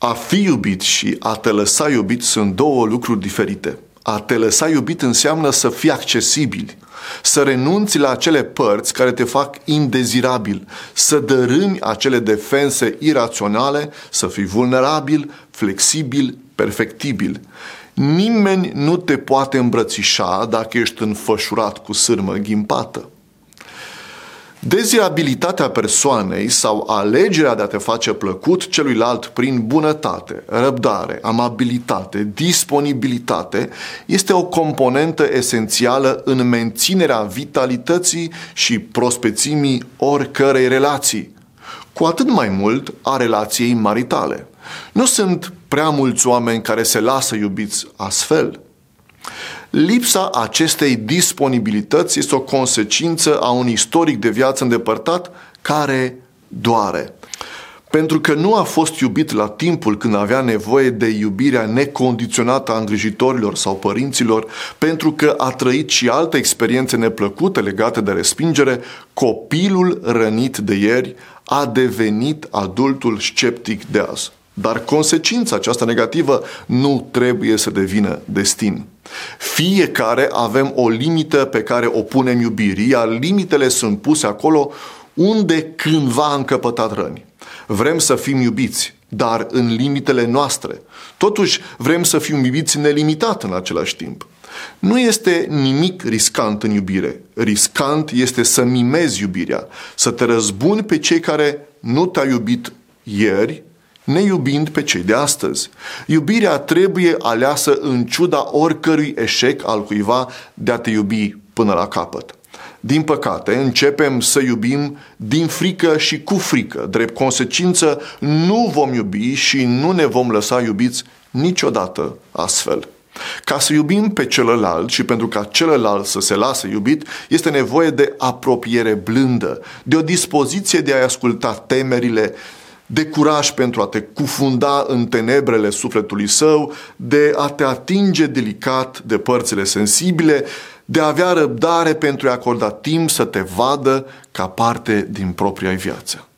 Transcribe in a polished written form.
A fi iubit și a te lăsa iubit sunt două lucruri diferite. A te lăsa iubit înseamnă să fii accesibil, să renunți la acele părți care te fac indezirabil, să dărâmi acele defense iraționale, să fii vulnerabil, flexibil, perfectibil. Nimeni nu te poate îmbrățișa dacă ești înfășurat cu sârmă ghimpată. Dezirabilitatea persoanei sau alegerea de a te face plăcut celuilalt prin bunătate, răbdare, amabilitate, disponibilitate este o componentă esențială în menținerea vitalității și prospețimii oricărei relații, cu atât mai mult a relației maritale. Nu sunt prea mulți oameni care se lasă iubiți astfel. Lipsa acestei disponibilități este o consecință a unui istoric de viață îndepărtat care doare. Pentru că nu a fost iubit la timpul când avea nevoie de iubirea necondiționată a îngrijitorilor sau părinților, pentru că a trăit și alte experiențe neplăcute legate de respingere, copilul rănit de ieri a devenit adultul sceptic de azi. Dar consecința aceasta negativă nu trebuie să devină destin. Fiecare avem o limită pe care o punem iubirii, iar limitele sunt puse acolo unde cândva am căpătat răni. Vrem să fim iubiți, dar în limitele noastre. Totuși, vrem să fim iubiți nelimitat în același timp. Nu este nimic riscant în iubire. Riscant este să mimezi iubirea, să te răzbuni pe cei care nu te-au iubit ieri, neiubind pe cei de astăzi. Iubirea trebuie aleasă în ciuda oricărui eșec al cuiva de a te iubi până la capăt. Din păcate, începem să iubim din frică și cu frică. Drept consecință, nu vom iubi și nu ne vom lăsa iubiți niciodată astfel. Ca să iubim pe celălalt și pentru ca celălalt să se lase iubit, este nevoie de apropiere blândă, de o dispoziție de a-i asculta temerile, de curaj pentru a te cufunda în tenebrele sufletului său, de a te atinge delicat de părțile sensibile, de a avea răbdare pentru a acorda timp să te vadă ca parte din propria viață.